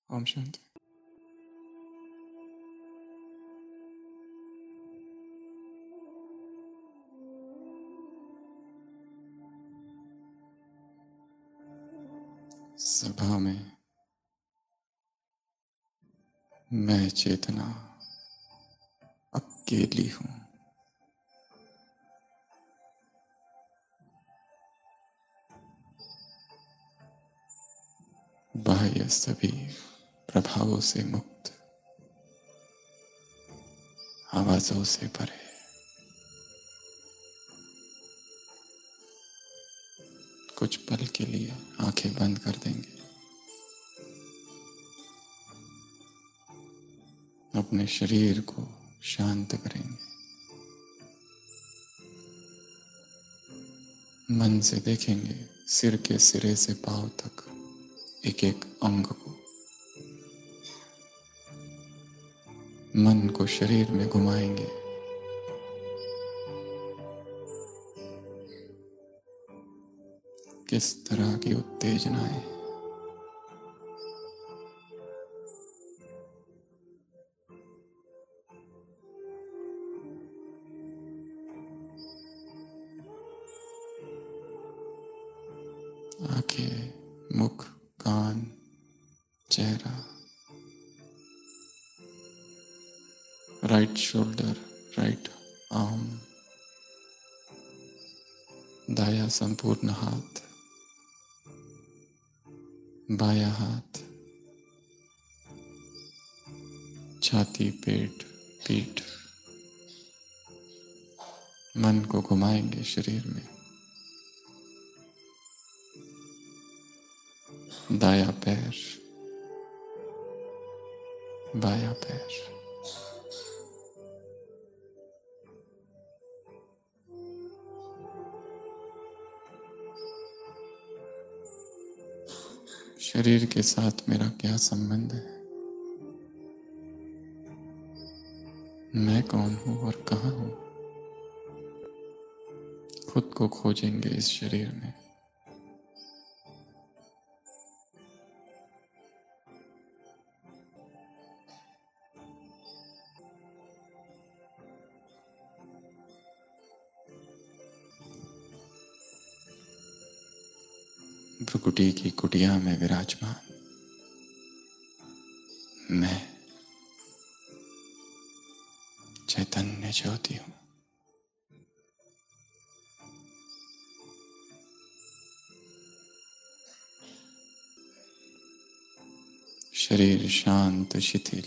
ओम शांति। सभा में मैं चेतना अकेली हूं। बाह्य सभी प्रभावों से मुक्त, आवाजों से परे। कुछ पल के लिए आंखें बंद कर देंगे। अपने शरीर को शांत करेंगे। मन से देखेंगे सिर के सिरे से पांव तक एक एक अंग को। मन को शरीर में घुमाएंगे। किस तरह की उत्तेजनाएं, आंखें, मुख, कान, चेहरा, राइट शोल्डर, राइट आर्म, दाया संपूर्ण हाथ, बाया हाथ, छाती, पेट, पीठ। मन को घुमाएंगे शरीर में। दाया पैर, बाया पैर, शरीर के साथ मेरा क्या संबंध है? मैं कौन हूं और कहां हूं? खुद को खोजेंगे इस शरीर में। भ्रुकुटी की कुटिया में विराजमान मैं चैतन्य ज्योति हूं। शरीर शांत शिथिल,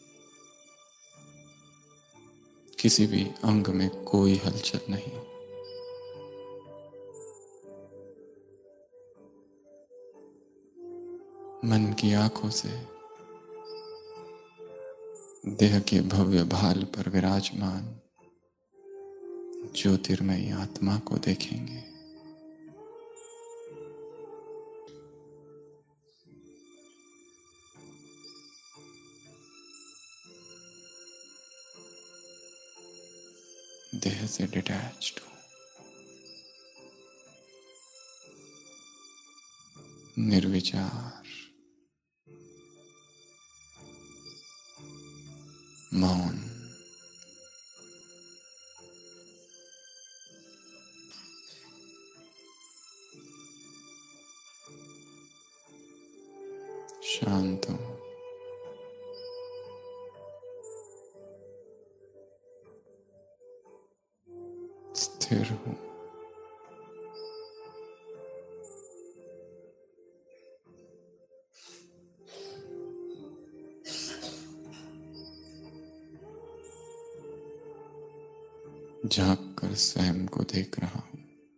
किसी भी अंग में कोई हलचल नहीं। मन की आंखों से देह के भव्य भाल पर विराजमान ज्योतिर्मयी आत्मा को देखेंगे। देह से डिटैच्ड हो, निर्विचार, मौन, शांत हूं। स्थिर हूं। झांक कर स्वयं को देख रहा हूं।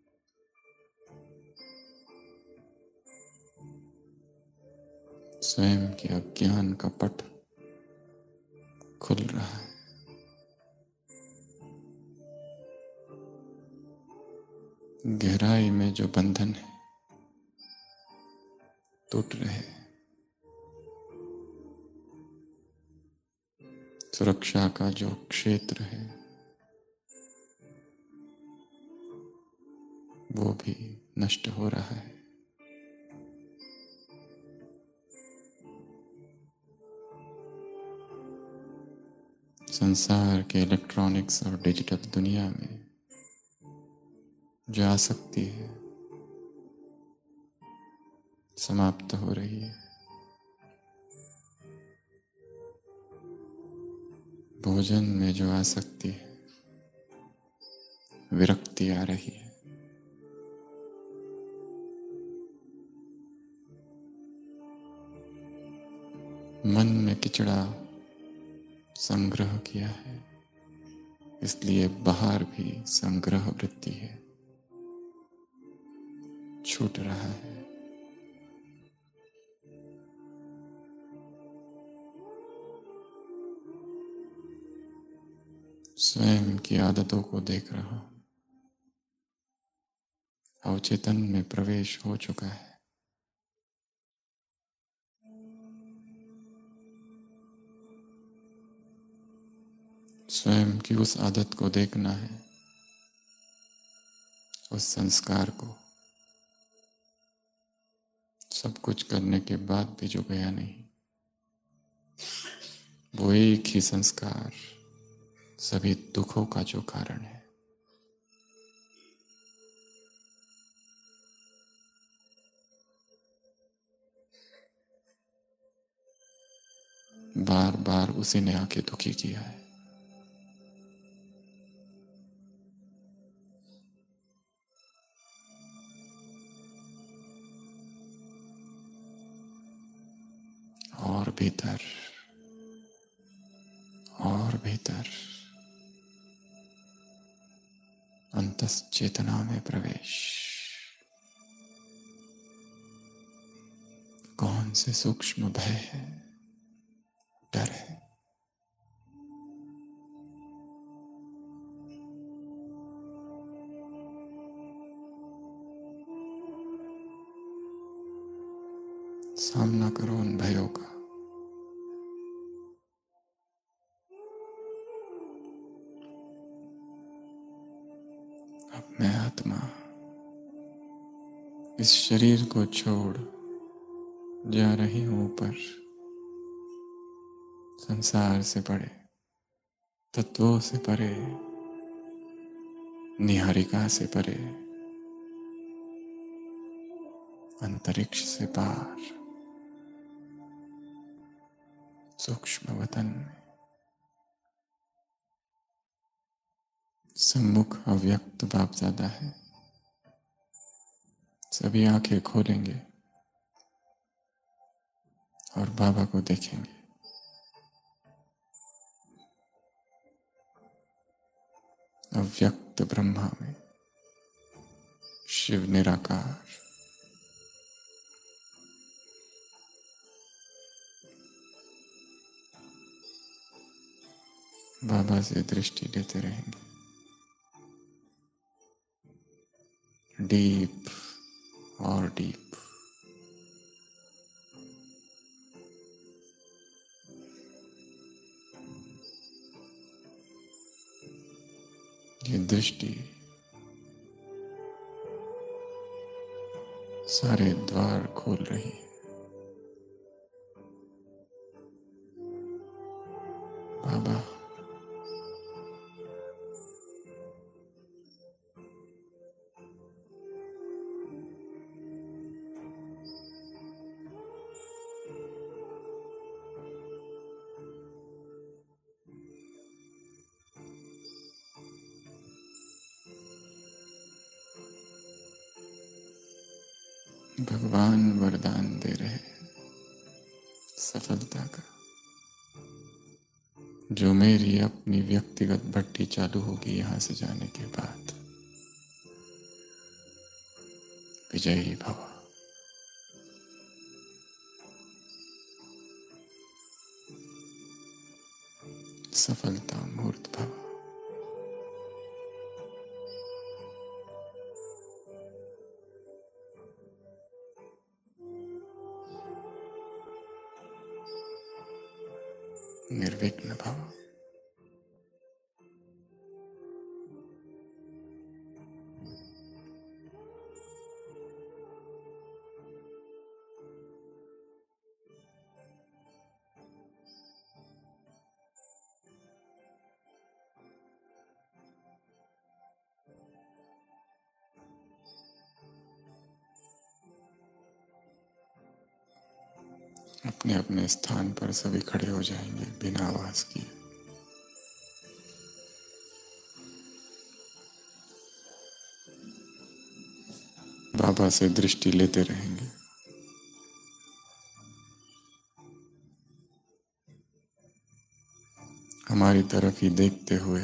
स्वयं के अज्ञान का पट खुल रहा है। गहराई में जो बंधन है टूट रहे। सुरक्षा का जो क्षेत्र है वो भी नष्ट हो रहा है। संसार के इलेक्ट्रॉनिक्स और डिजिटल दुनिया में जो आसक्ति है समाप्त हो रही है। भोजन में जो आसक्ति है, विरक्ति आ रही है। मन में किचड़ा संग्रह किया है, इसलिए बाहर भी संग्रह वृत्ति है, छूट रहा है। स्वयं की आदतों को देख रहा हूं। अवचेतन में प्रवेश हो चुका है। स्वयं की उस आदत को देखना है, उस संस्कार को, सब कुछ करने के बाद भी जो गया नहीं, वो एक ही संस्कार सभी दुखों का जो कारण है। बार बार उसी ने आके दुखी किया है। और भीतर, और भीतर, अंतश्चेतना में प्रवेश। कौन से सूक्ष्म भय है, डर है। सामना करो उन भयों का। अब मैं आत्मा इस शरीर को छोड़ जा रही हूं ऊपर, संसार से परे, तत्वों से परे, निहारिका से परे, अंतरिक्ष से पार, सूक्ष्म वतन में। सम्मुख अव्यक्त बापदादा है। सभी आंखें खोलेंगे और बाबा को देखेंगे। अव्यक्त ब्रह्मा में शिव निराकार, बाबा से दृष्टि लेते रहेंगे। डीप और डीप। ये दृष्टि सारे द्वार खोल रही है। बाबा भगवान वरदान दे रहे हैं सफलता का। जो मेरी अपनी व्यक्तिगत भट्टी चालू होगी यहां से जाने के बाद, विजयी भव। सफलता मूर्त भव। निर्विघ्न भव। अपने अपने स्थान पर सभी खड़े हो जाएंगे बिना आवाज किए। बाबा से दृष्टि लेते रहेंगे। हमारी तरफ ही देखते हुए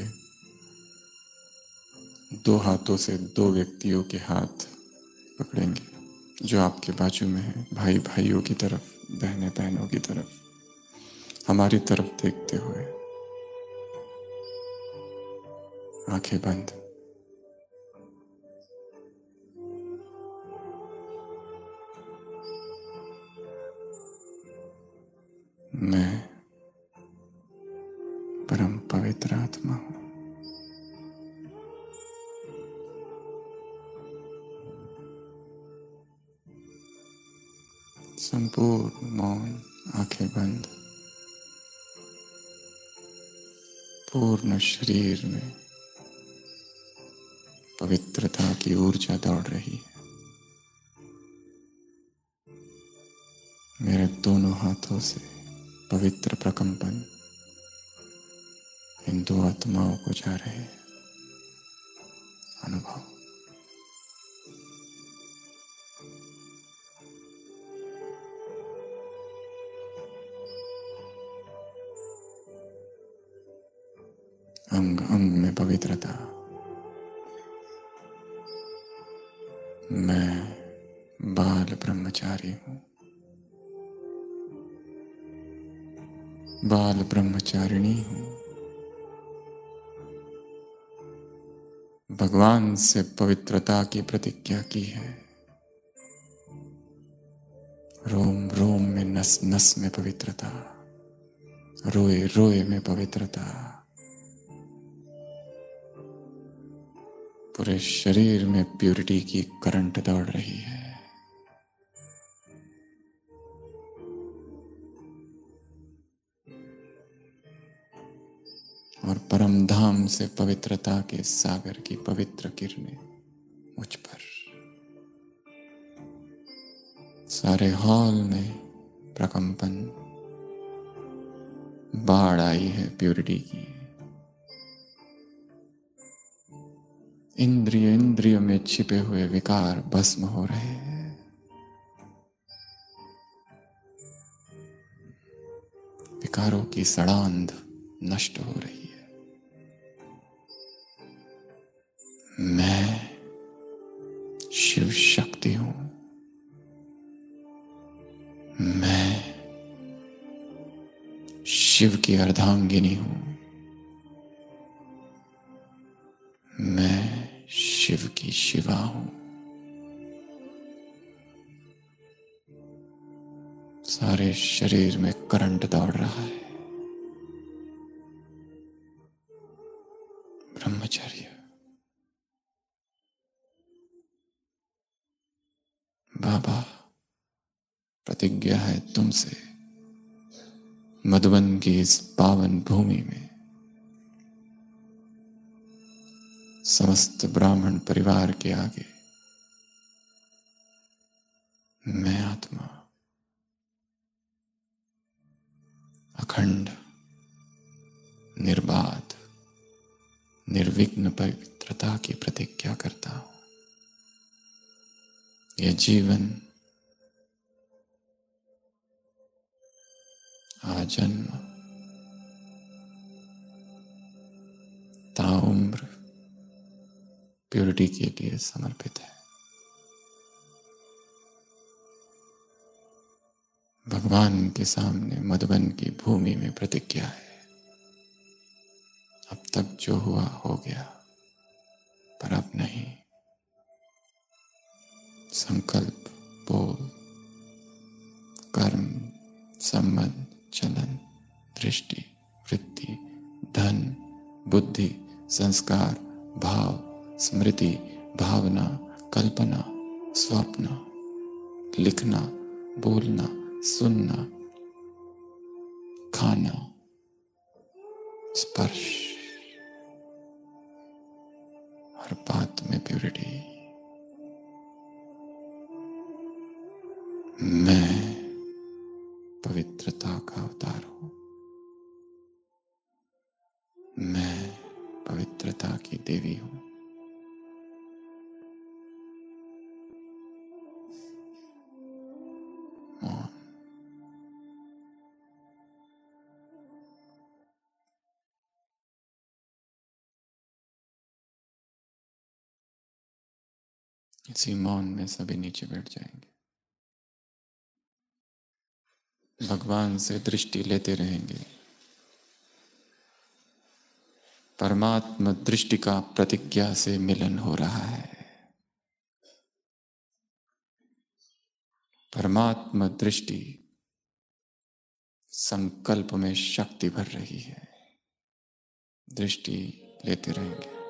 दो हाथों से दो व्यक्तियों के हाथ पकड़ेंगे जो आपके बाजू में है, भाई भाइयों की तरफ, बहनें बहनों की तरफ, हमारी तरफ देखते हुए। आंखें बंद। मैं परम पवित्र आत्मा हूं। संपूर्ण मौन, आंखें बंद। पूर्ण शरीर में पवित्रता की ऊर्जा दौड़ रही है। मेरे दोनों हाथों से पवित्र प्रकंपन इन दो आत्माओं को जा रहे हैं। अनुभव। अंग अंग में पवित्रता। मैं बाल ब्रह्मचारी हूं। बाल ब्रह्मचारिणी हूं। भगवान से पवित्रता की प्रतिज्ञा की है। रोम रोम में, नस नस में पवित्रता, रोए रोए में पवित्रता, पूरे शरीर में प्यूरिटी की करंट दौड़ रही है। और परम धाम से पवित्रता के सागर की पवित्र किरणें मुझ पर। सारे हॉल में प्रकंपन, बाढ़ आई है प्यूरिटी की। इंद्रिय इंद्रिय में छिपे हुए विकार भस्म हो रहे हैं। विकारों की सड़ांध नष्ट हो रही है। मैं शिव शक्ति हूं। मैं शिव की अर्धांगिनी हूं। मैं शिव की शिवा हूं। सारे शरीर में करंट दौड़ रहा है। ब्रह्मचर्य। बाबा, प्रतिज्ञा है तुमसे, मधुबन की इस पावन भूमि में समस्त ब्राह्मण परिवार के आगे मैं आत्मा अखंड, निर्बाध, निर्विघ्न पवित्रता की प्रतिज्ञा करता हूं। यह जीवन आजन्म, ताउम्र प्योरिटी के लिए समर्पित है। भगवान के सामने मधुबन की भूमि में प्रतिज्ञा है। अब तक जो हुआ हो गया, पर अब नहीं। संकल्प, बोल, कर्म, संबंध, चलन, दृष्टि, वृत्ति, धन, बुद्धि, संस्कार, भाव, स्मृति, भावना, कल्पना, स्वप्न, लिखना, बोलना, सुनना, खाना, स्पर्श, हर बात में प्यूरिटी। मैं पवित्र पवित्रता का अवतार हूं। मैं पवित्रता की देवी हूं। मौन। इसी मौन में सभी नीचे बैठ जाएंगे। भगवान से दृष्टि लेते रहेंगे। परमात्मा दृष्टि का प्रतिज्ञा से मिलन हो रहा है। परमात्मा दृष्टि संकल्प में शक्ति भर रही है। दृष्टि लेते रहेंगे।